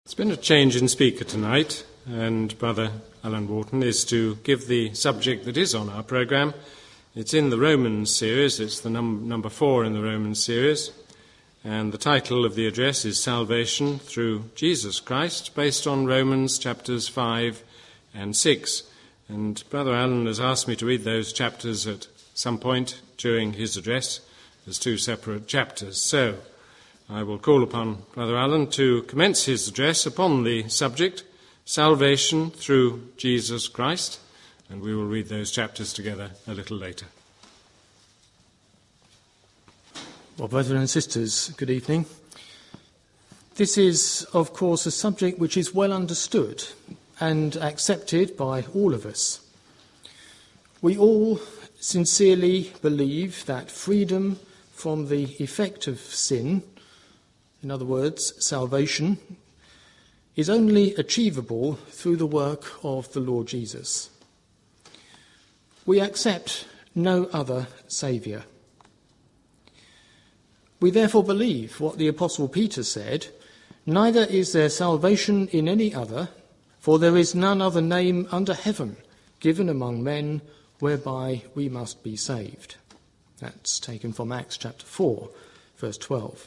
It's been a change in speaker tonight, and Brother Alan Wharton is to give the subject that is on our programme. It's in the Romans series, it's the number 4 in the Romans series, and the title of the address is Salvation Through Jesus Christ, based on Romans chapters 5 and 6. And Brother Alan has asked me to read those chapters at some point during his address as 2 separate chapters. So I will call upon Brother Alan to commence his address upon the subject, Salvation Through Jesus Christ, and we will read those chapters together a little later. Well, brothers and sisters, good evening. This is, of course, a subject which is well understood and accepted by all of us. We all sincerely believe that freedom from the effect of sin, in other words, salvation, is only achievable through the work of the Lord Jesus. We accept no other Saviour. We therefore believe what the Apostle Peter said, "Neither is there salvation in any other, for there is none other name under heaven given among men whereby we must be saved." That's taken from Acts chapter 4, verse 12.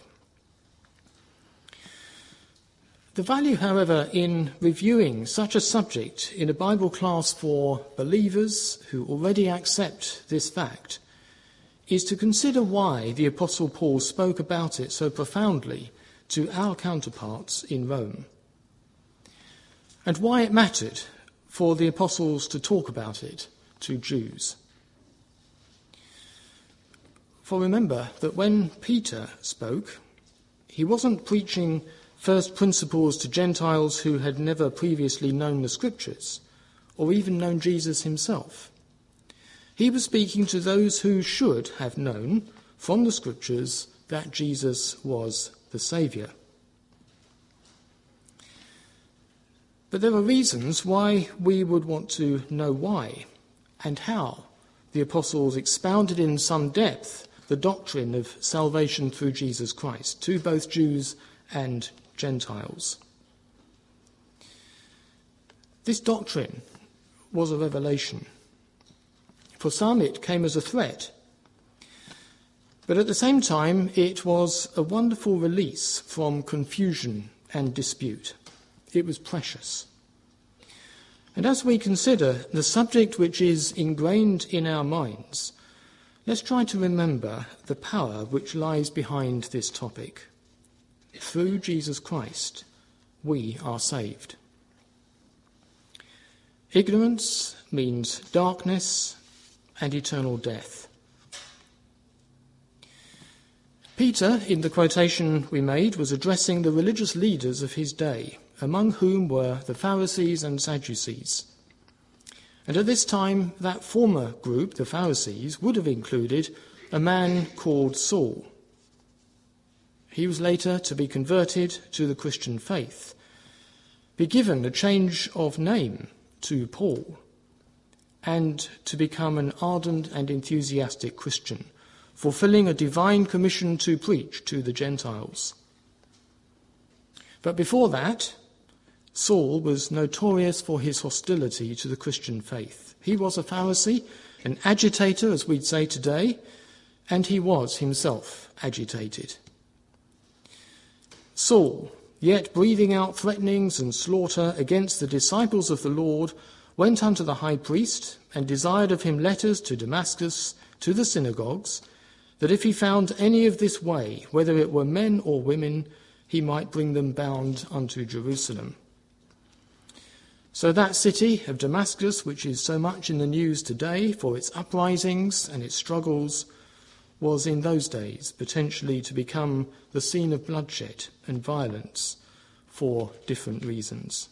The value, however, in reviewing such a subject in a Bible class for believers who already accept this fact is to consider why the Apostle Paul spoke about it so profoundly to our counterparts in Rome, and why it mattered for the apostles to talk about it to Jews. For remember that when Peter spoke, he wasn't preaching first principles to Gentiles who had never previously known the Scriptures, or even known Jesus himself. He was speaking to those who should have known from the Scriptures that Jesus was the Saviour. But there are reasons why we would want to know why and how the apostles expounded in some depth the doctrine of salvation through Jesus Christ to both Jews and Gentiles. This doctrine was a revelation. For some it came as a threat, but at the same time it was a wonderful release from confusion and dispute. It was precious. And as we consider the subject which is ingrained in our minds, let's try to remember the power which lies behind this topic. Through Jesus Christ, we are saved. Ignorance means darkness and eternal death. Peter, in the quotation we made, was addressing the religious leaders of his day, among whom were the Pharisees and Sadducees. And at this time, that former group, the Pharisees, would have included a man called Saul. He was later to be converted to the Christian faith, be given a change of name to Paul, and to become an ardent and enthusiastic Christian, fulfilling a divine commission to preach to the Gentiles. But before that, Saul was notorious for his hostility to the Christian faith. He was a Pharisee, an agitator, as we'd say today, and he was himself agitated. Saul, yet breathing out threatenings and slaughter against the disciples of the Lord, went unto the high priest and desired of him letters to Damascus, to the synagogues, that if he found any of this way, whether it were men or women, he might bring them bound unto Jerusalem. So that city of Damascus, which is so much in the news today for its uprisings and its struggles, was in those days potentially to become the scene of bloodshed and violence for different reasons.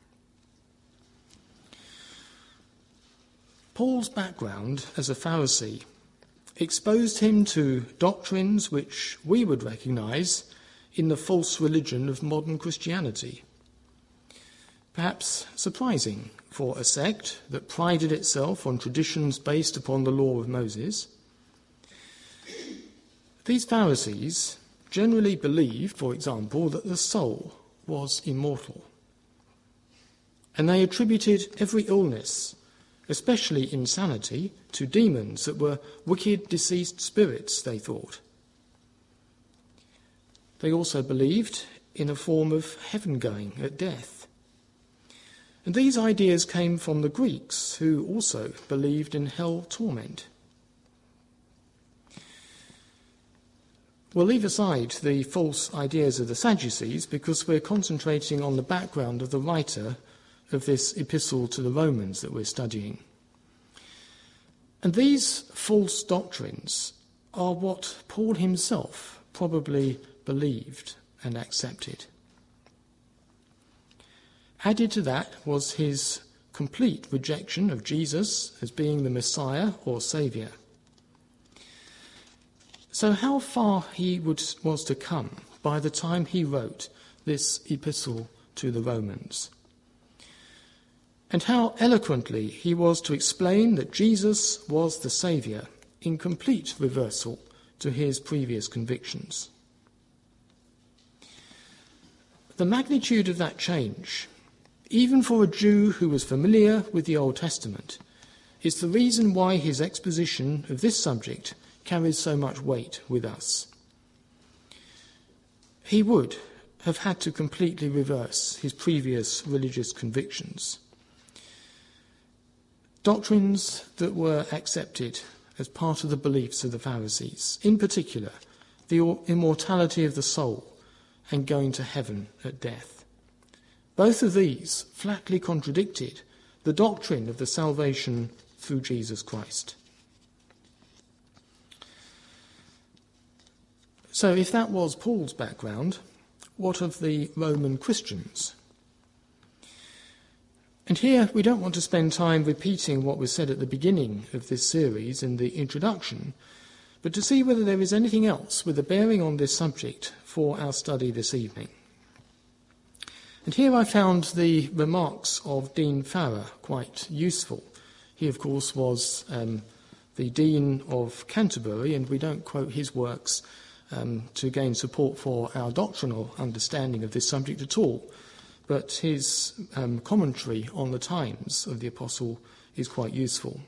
Paul's background as a Pharisee exposed him to doctrines which we would recognise in the false religion of modern Christianity. Perhaps surprising for a sect that prided itself on traditions based upon the law of Moses. These Pharisees generally believed, for example, that the soul was immortal. And they attributed every illness, especially insanity, to demons that were wicked, deceased spirits, they thought. They also believed in a form of heaven-going at death. And these ideas came from the Greeks, who also believed in hell torment. We'll leave aside the false ideas of the Sadducees because we're concentrating on the background of the writer of this epistle to the Romans that we're studying. And these false doctrines are what Paul himself probably believed and accepted. Added to that was his complete rejection of Jesus as being the Messiah or Saviour. So how far he was to come by the time he wrote this epistle to the Romans. And how eloquently he was to explain that Jesus was the Saviour in complete reversal to his previous convictions. The magnitude of that change, even for a Jew who was familiar with the Old Testament, is the reason why his exposition of this subject carries so much weight with us. He would have had to completely reverse his previous religious convictions. Doctrines that were accepted as part of the beliefs of the Pharisees, in particular, the immortality of the soul and going to heaven at death. Both of these flatly contradicted the doctrine of the salvation through Jesus Christ. So if that was Paul's background, what of the Roman Christians? And here we don't want to spend time repeating what was said at the beginning of this series in the introduction, but to see whether there is anything else with a bearing on this subject for our study this evening. And here I found the remarks of Dean Farrer quite useful. He, of course, was the Dean of Canterbury, and we don't quote his works to gain support for our doctrinal understanding of this subject at all. But his commentary on the times of the Apostle is quite useful.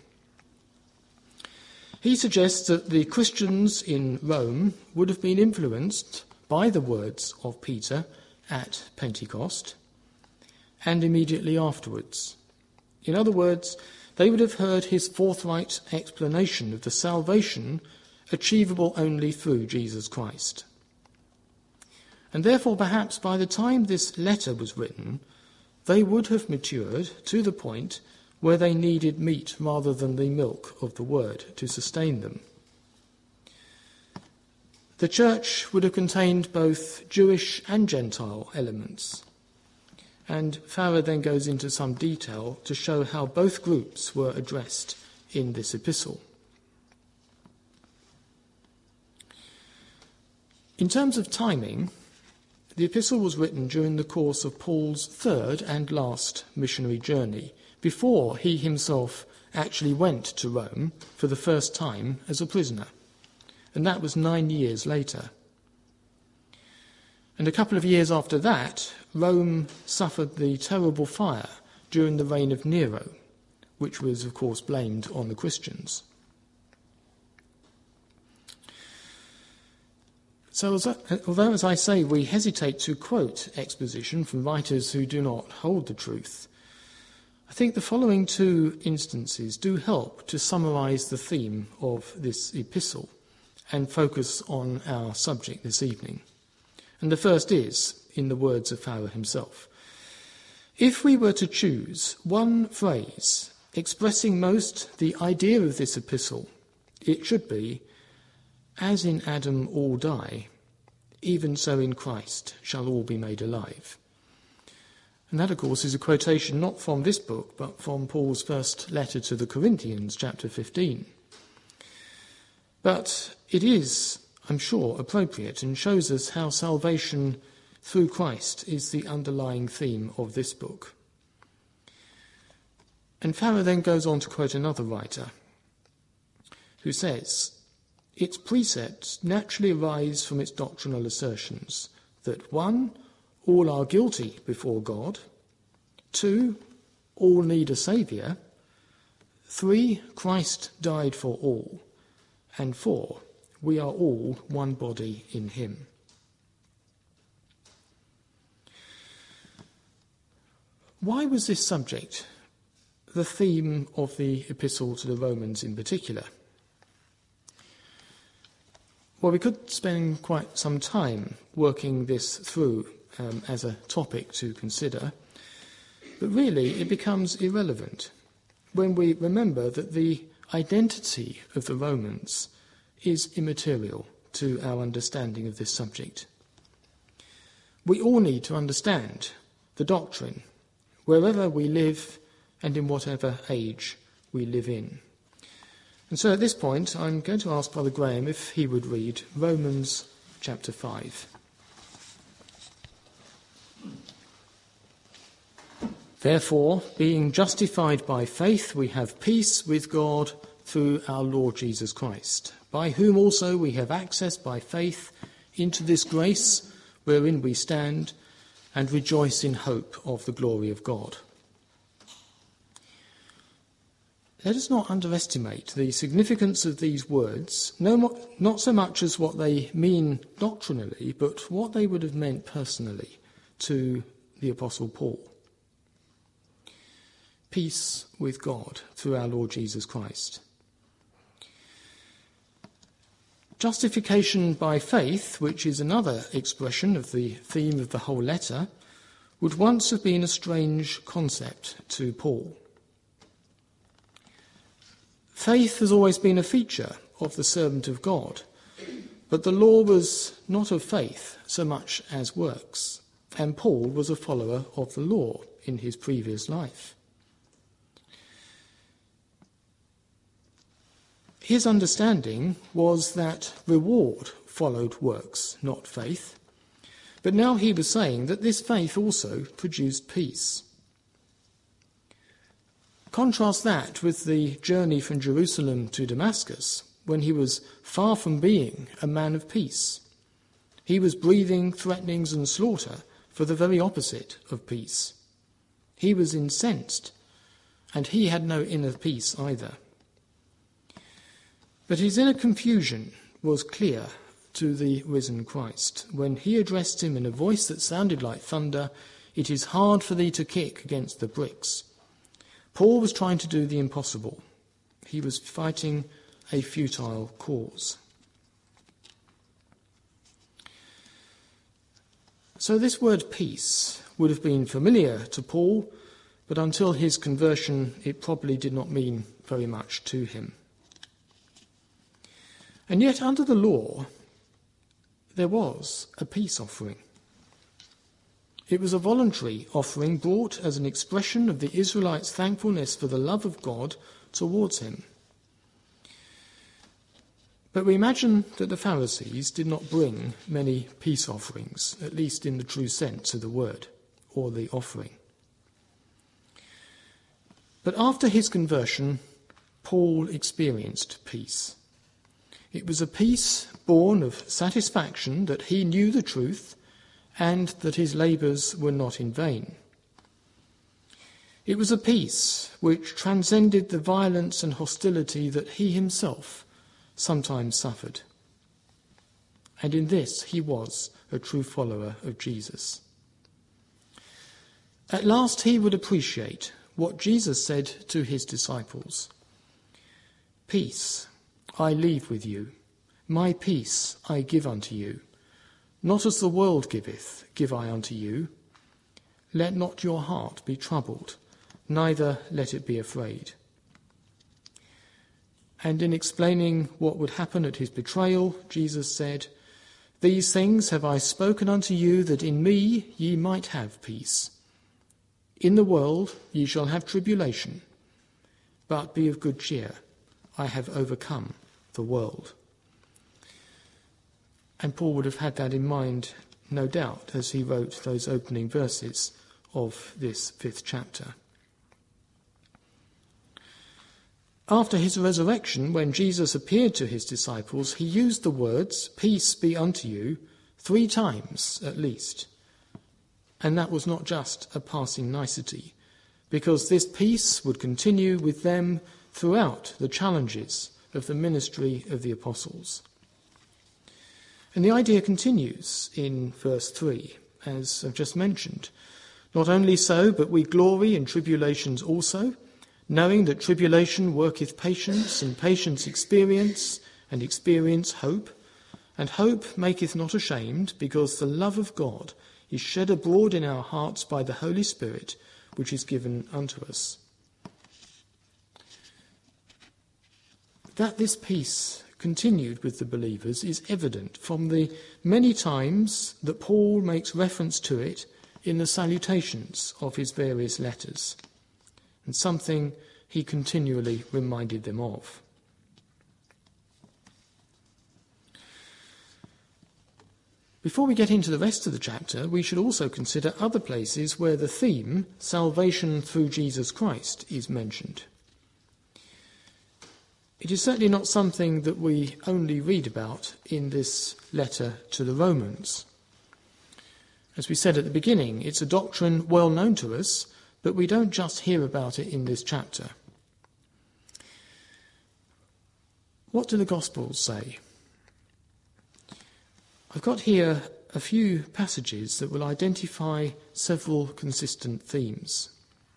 He suggests that the Christians in Rome would have been influenced by the words of Peter at Pentecost and immediately afterwards. In other words, they would have heard his forthright explanation of the salvation achievable only through Jesus Christ. And therefore, perhaps by the time this letter was written, they would have matured to the point where they needed meat rather than the milk of the word to sustain them. The church would have contained both Jewish and Gentile elements. And Farrer then goes into some detail to show how both groups were addressed in this epistle. In terms of timing, the epistle was written during the course of Paul's third and last missionary journey, before he himself actually went to Rome for the first time as a prisoner. And that was 9 years later. And a couple of years after that, Rome suffered the terrible fire during the reign of Nero, which was, of course, blamed on the Christians. So although, as I say, we hesitate to quote exposition from writers who do not hold the truth, I think the following two instances do help to summarize the theme of this epistle and focus on our subject this evening. And the first is, in the words of Farrer himself, if we were to choose one phrase expressing most the idea of this epistle, it should be, as in Adam all die, even so in Christ shall all be made alive. And that, of course, is a quotation not from this book, but from Paul's first letter to the Corinthians, chapter 15. But it is, I'm sure, appropriate and shows us how salvation through Christ is the underlying theme of this book. And Farrer then goes on to quote another writer who says, its precepts naturally arise from its doctrinal assertions that 1, all are guilty before God. 2, all need a saviour. 3, Christ died for all. And 4, we are all one body in him. Why was this subject the theme of the Epistle to the Romans in particular? Well, we could spend quite some time working this through as a topic to consider, but really it becomes irrelevant when we remember that the identity of the Romans is immaterial to our understanding of this subject. We all need to understand the doctrine wherever we live and in whatever age we live in. And so at this point I'm going to ask Brother Graham if he would read Romans chapter 5. Therefore, being justified by faith, we have peace with God through our Lord Jesus Christ, by whom also we have access by faith into this grace wherein we stand and rejoice in hope of the glory of God. Let us not underestimate the significance of these words, not so much as what they mean doctrinally, but what they would have meant personally to the Apostle Paul. Peace with God through our Lord Jesus Christ. Justification by faith, which is another expression of the theme of the whole letter, would once have been a strange concept to Paul. Faith has always been a feature of the servant of God, but the law was not of faith so much as works, and Paul was a follower of the law in his previous life. His understanding was that reward followed works, not faith. But now he was saying that this faith also produced peace. Contrast that with the journey from Jerusalem to Damascus, when he was far from being a man of peace. He was breathing threatenings and slaughter for the very opposite of peace. He was incensed, and he had no inner peace either. But his inner confusion was clear to the risen Christ when he addressed him in a voice that sounded like thunder, "It is hard for thee to kick against the bricks." Paul was trying to do the impossible. He was fighting a futile cause. So this word peace would have been familiar to Paul, but until his conversion it probably did not mean very much to him. And yet under the law there was a peace offering. It was a voluntary offering brought as an expression of the Israelites' thankfulness for the love of God towards him. But we imagine that the Pharisees did not bring many peace offerings, at least in the true sense of the word, or the offering. But after his conversion, Paul experienced peace. It was a peace born of satisfaction that he knew the truth and that his labours were not in vain. It was a peace which transcended the violence and hostility that he himself sometimes suffered. And in this he was a true follower of Jesus. At last he would appreciate what Jesus said to his disciples. "Peace I leave with you, my peace I give unto you. Not as the world giveth, give I unto you. Let not your heart be troubled, neither let it be afraid." And in explaining what would happen at his betrayal, Jesus said, "These things have I spoken unto you, that in me ye might have peace. In the world ye shall have tribulation, but be of good cheer. I have overcome the world." And Paul would have had that in mind, no doubt, as he wrote those opening verses of this 5th chapter. After his resurrection, when Jesus appeared to his disciples, he used the words, "Peace be unto you," 3 times at least. And that was not just a passing nicety, because this peace would continue with them throughout the challenges of the ministry of the apostles. And the idea continues in verse 3, as I've just mentioned. Not only so, but we glory in tribulations also, knowing that tribulation worketh patience, and patience experience, and experience hope. And hope maketh not ashamed, because the love of God is shed abroad in our hearts by the Holy Spirit, which is given unto us. That this peace continued with the believers is evident from the many times that Paul makes reference to it in the salutations of his various letters, and something he continually reminded them of. Before we get into the rest of the chapter, we should also consider other places where the theme, salvation through Jesus Christ, is mentioned. It is certainly not something that we only read about in this letter to the Romans. As we said at the beginning, it's a doctrine well known to us, but we don't just hear about it in this chapter. What do the Gospels say? I've got here a few passages that will identify several consistent themes.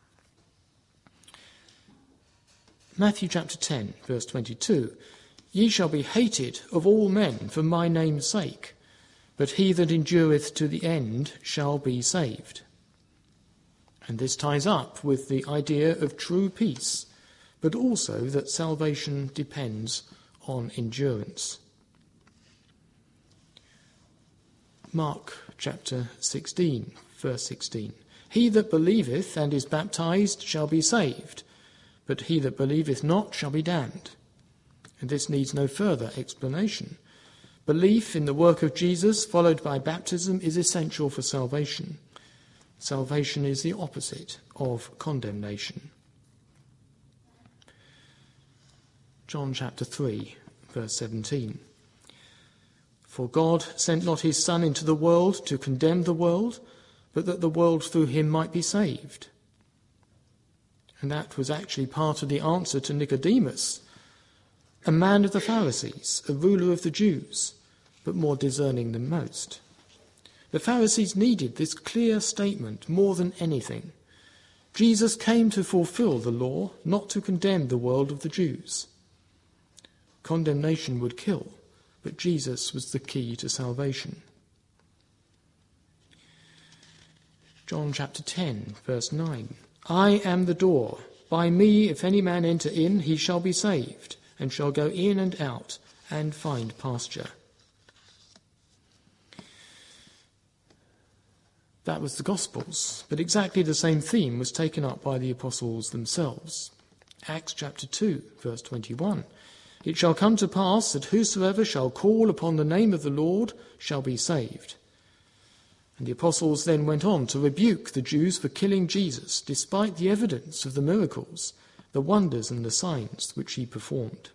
Matthew chapter 10, verse 22. Ye shall be hated of all men for my name's sake, but he that endureth to the end shall be saved. And this ties up with the idea of true peace, but also that salvation depends on endurance. Mark chapter 16, verse 16. He that believeth and is baptized shall be saved, but he that believeth not shall be damned. And this needs no further explanation. Belief in the work of Jesus, followed by baptism, is essential for salvation. Salvation is the opposite of condemnation. John chapter 3, verse 17. For God sent not his Son into the world to condemn the world, but that the world through him might be saved. And that was actually part of the answer to Nicodemus, a man of the Pharisees, a ruler of the Jews, but more discerning than most. The Pharisees needed this clear statement more than anything. Jesus came to fulfill the law, not to condemn the world of the Jews. Condemnation would kill, but Jesus was the key to salvation. John chapter 10, verse 9. I am the door. By me, if any man enter in, he shall be saved, and shall go in and out, and find pasture. That was the Gospels, but exactly the same theme was taken up by the apostles themselves. Acts chapter 2, verse 21. It shall come to pass that whosoever shall call upon the name of the Lord shall be saved. And the apostles then went on to rebuke the Jews for killing Jesus, despite the evidence of the miracles, the wonders and the signs which he performed.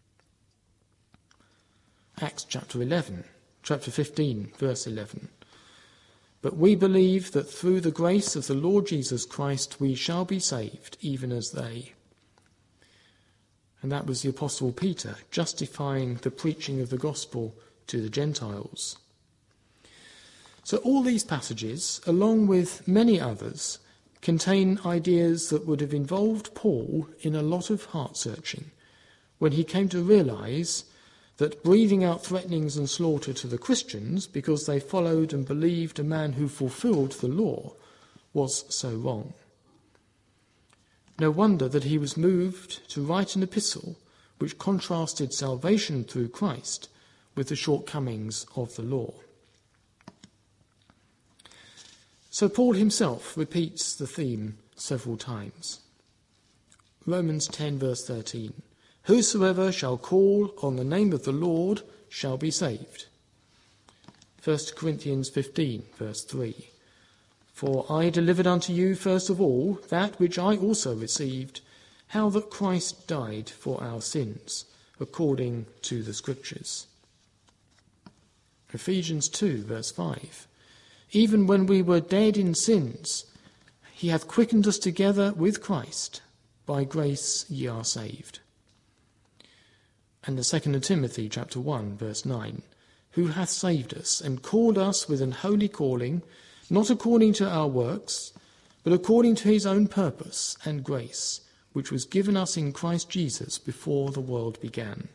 Acts chapter 15, verse 11. But we believe that through the grace of the Lord Jesus Christ we shall be saved, even as they. And that was the Apostle Peter justifying the preaching of the gospel to the Gentiles. So all these passages, along with many others, contain ideas that would have involved Paul in a lot of heart-searching when he came to realize that breathing out threatenings and slaughter to the Christians because they followed and believed a man who fulfilled the law was so wrong. No wonder that he was moved to write an epistle which contrasted salvation through Christ with the shortcomings of the law. So Paul himself repeats the theme several times. Romans 10, verse 13. Whosoever shall call on the name of the Lord shall be saved. 1 Corinthians 15, verse 3. For I delivered unto you first of all that which I also received, how that Christ died for our sins, according to the Scriptures. Ephesians 2, verse 5. even when we were dead in sins, he hath quickened us together with Christ. By grace ye are saved. And the 2 Timothy chapter 1, verse 9, who hath saved us and called us with an holy calling, not according to our works, but according to his own purpose and grace, which was given us in Christ Jesus before the world began.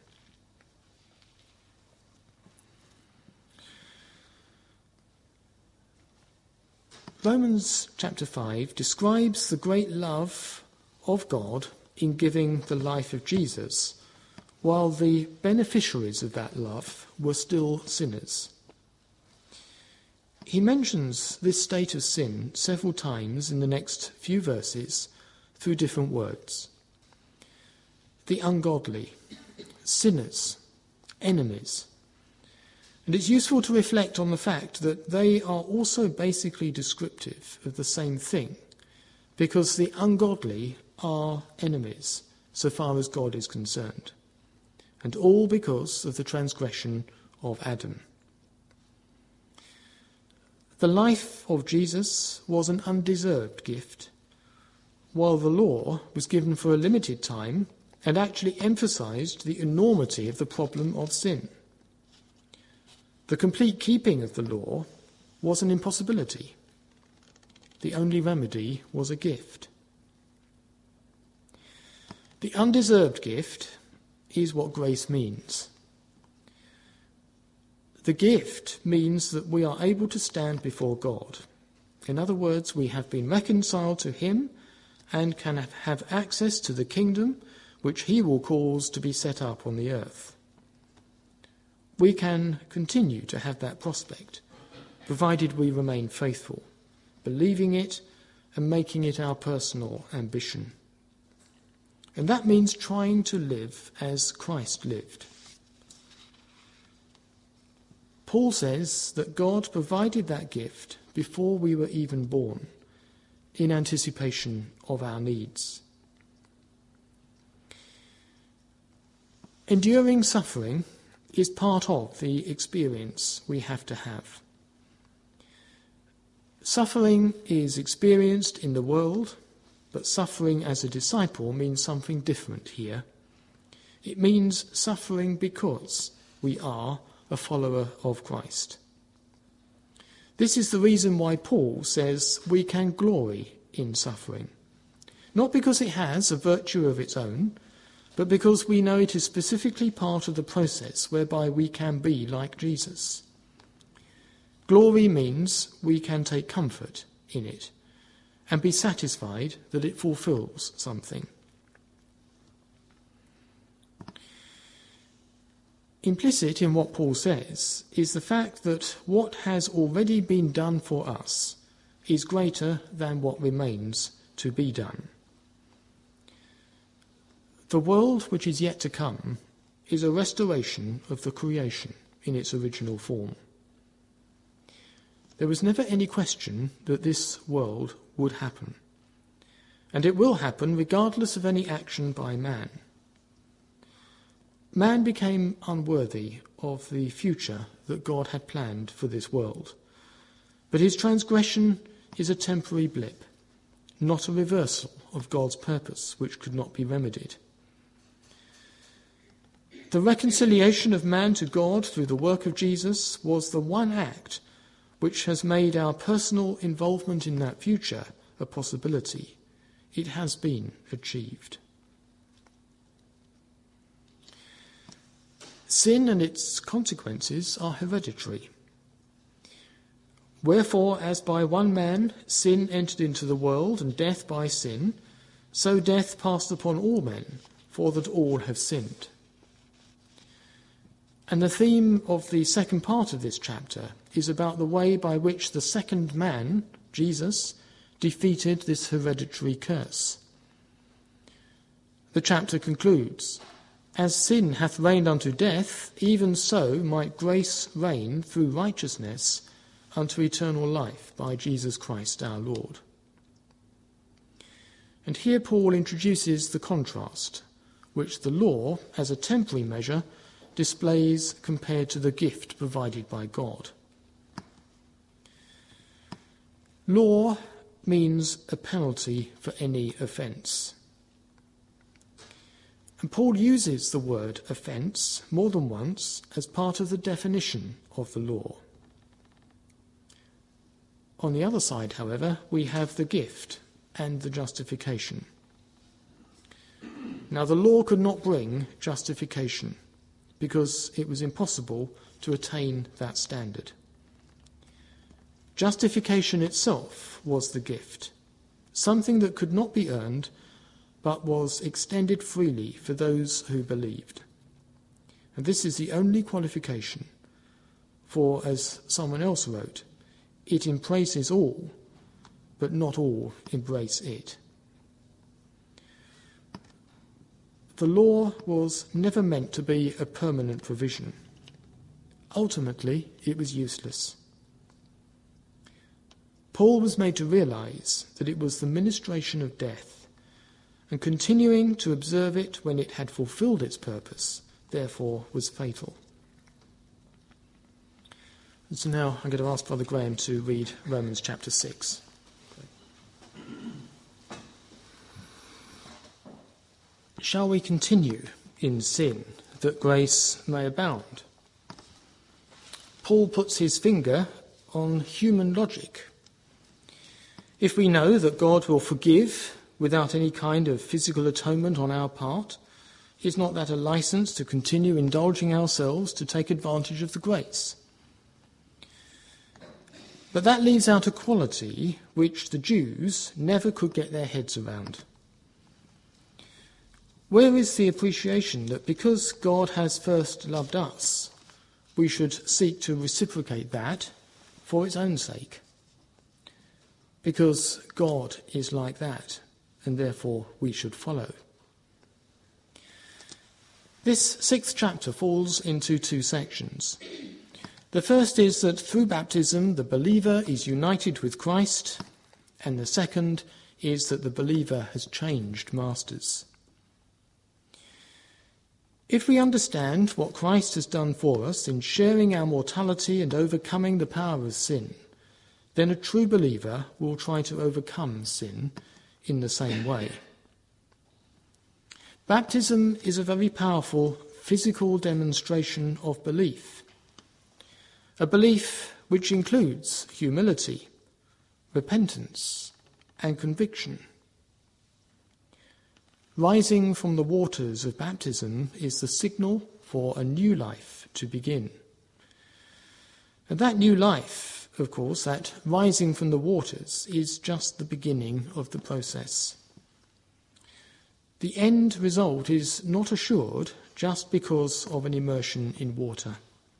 Romans chapter 5 describes the great love of God in giving the life of Jesus, while the beneficiaries of that love were still sinners. He mentions this state of sin several times in the next few verses through different words. The ungodly, sinners, enemies. And it's useful to reflect on the fact that they are also basically descriptive of the same thing, because the ungodly are enemies so far as God is concerned, and all because of the transgression of Adam. The life of Jesus was an undeserved gift, while the law was given for a limited time and actually emphasized the enormity of the problem of sin. The complete keeping of the law was an impossibility. The only remedy was a gift. The undeserved gift is what grace means. The gift means that we are able to stand before God. In other words, we have been reconciled to him and can have access to the kingdom which he will cause to be set up on the earth. We can continue to have that prospect, provided we remain faithful, believing it and making it our personal ambition. And that means trying to live as Christ lived. Paul says that God provided that gift before we were even born, in anticipation of our needs. Enduring suffering is part of the experience we have to have. Suffering is experienced in the world, but suffering as a disciple means something different here. It means suffering because we are a follower of Christ. This is the reason why Paul says we can glory in suffering. Not because it has a virtue of its own, but because we know it is specifically part of the process whereby we can be like Jesus. Glory means we can take comfort in it and be satisfied that it fulfills something. Implicit in what Paul says is the fact that what has already been done for us is greater than what remains to be done. The world which is yet to come is a restoration of the creation in its original form. There was never any question that this world would happen, and it will happen regardless of any action by man. Man became unworthy of the future that God had planned for this world, but his transgression is a temporary blip, not a reversal of God's purpose which could not be remedied. The reconciliation of man to God through the work of Jesus was the one act which has made our personal involvement in that future a possibility. It has been achieved. Sin and its consequences are hereditary. Wherefore, as by one man sin entered into the world, and death by sin, so death passed upon all men, for that all have sinned. And the theme of the second part of this chapter is about the way by which the second man, Jesus, defeated this hereditary curse. The chapter concludes, "As sin hath reigned unto death, even so might grace reign through righteousness unto eternal life by Jesus Christ our Lord." And here Paul introduces the contrast, which the law, as a temporary measure, displays compared to the gift provided by God. Law means a penalty for any offence. And Paul uses the word offence more than once as part of the definition of the law. On the other side, however, we have the gift and the justification. Now, the law could not bring justification because it was impossible to attain that standard. Justification itself was the gift, something that could not be earned but was extended freely for those who believed. And this is the only qualification, for, as someone else wrote, it embraces all, but not all embrace it. The law was never meant to be a permanent provision. Ultimately, it was useless. Paul was made to realize that it was the ministration of death, and continuing to observe it when it had fulfilled its purpose, therefore, was fatal. And so now I'm going to ask Brother Graham to read Romans chapter 6. Shall we continue in sin, that grace may abound? Paul puts his finger on human logic. If we know that God will forgive without any kind of physical atonement on our part, is not that a license to continue indulging ourselves to take advantage of the grace? But that leaves out a quality which the Jews never could get their heads around. Where is the appreciation that because God has first loved us, we should seek to reciprocate that for its own sake? Because God is like that, and therefore we should follow. This 6th chapter falls into 2 sections. The first is that through baptism the believer is united with Christ, and the second is that the believer has changed masters. If we understand what Christ has done for us in sharing our mortality and overcoming the power of sin, then a true believer will try to overcome sin in the same way. Baptism is a very powerful physical demonstration of belief, a belief which includes humility, repentance, and conviction. Rising from the waters of baptism is the signal for a new life to begin. And that new life, of course, that rising from the waters, is just the beginning of the process. The end result is not assured just because of an immersion in water.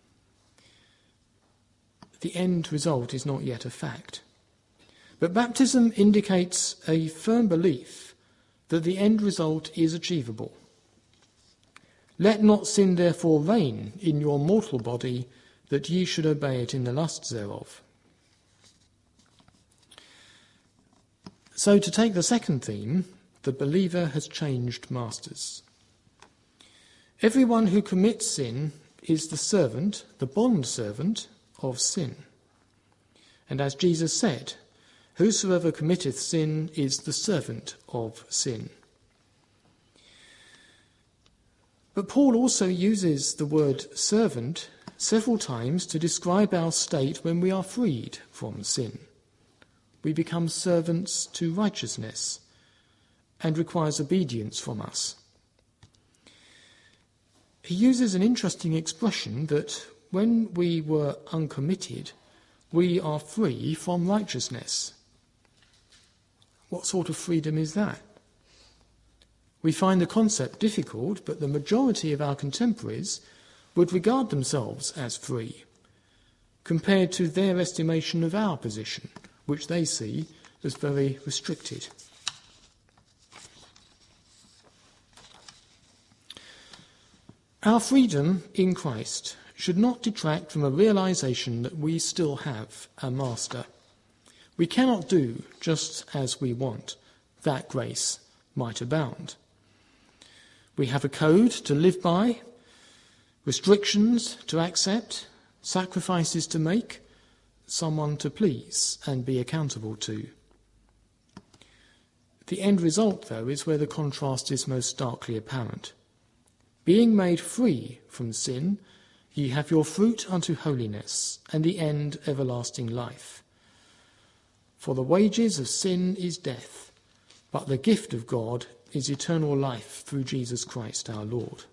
The end result is not yet a fact. But baptism indicates a firm belief that the end result is achievable. Let not sin therefore reign in your mortal body, that ye should obey it in the lusts thereof. So to take the second theme, the believer has changed masters. Everyone who commits sin is the servant, the bond servant of sin. And as Jesus said, whosoever committeth sin is the servant of sin. But Paul also uses the word servant several times to describe our state when we are freed from sin. We become servants to righteousness, and requires obedience from us. He uses an interesting expression that when we were uncommitted, we are free from righteousness. What sort of freedom is that? We find the concept difficult, but the majority of our contemporaries would regard themselves as free, compared to their estimation of our position, which they see as very restricted. Our freedom in Christ should not detract from a realization that we still have a master. We cannot do just as we want, that grace might abound. We have a code to live by, restrictions to accept, sacrifices to make, someone to please and be accountable to. The end result, though, is where the contrast is most starkly apparent. Being made free from sin, ye have your fruit unto holiness, and the end everlasting life. For the wages of sin is death, but the gift of God is eternal life through Jesus Christ our Lord.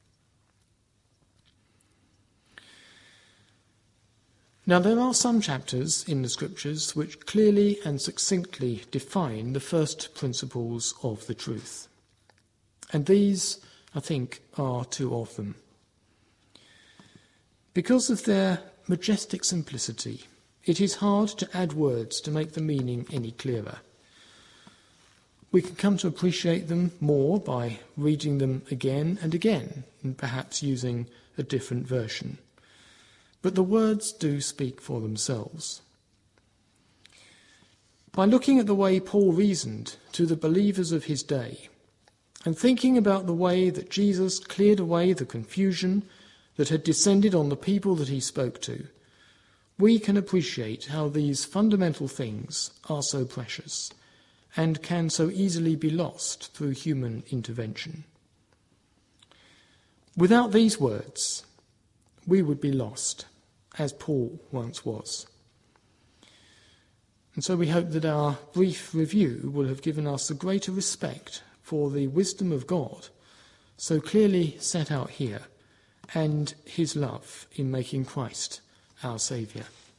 Now, there are some chapters in the Scriptures which clearly and succinctly define the first principles of the truth. And these, I think, are two of them. Because of their majestic simplicity, it is hard to add words to make the meaning any clearer. We can come to appreciate them more by reading them again and again, and perhaps using a different version. But the words do speak for themselves. By looking at the way Paul reasoned to the believers of his day, and thinking about the way that Jesus cleared away the confusion that had descended on the people that he spoke to, we can appreciate how these fundamental things are so precious and can so easily be lost through human intervention. Without these words, we would be lost, as Paul once was. And so we hope that our brief review will have given us a greater respect for the wisdom of God, so clearly set out here, and his love in making Christ our Saviour.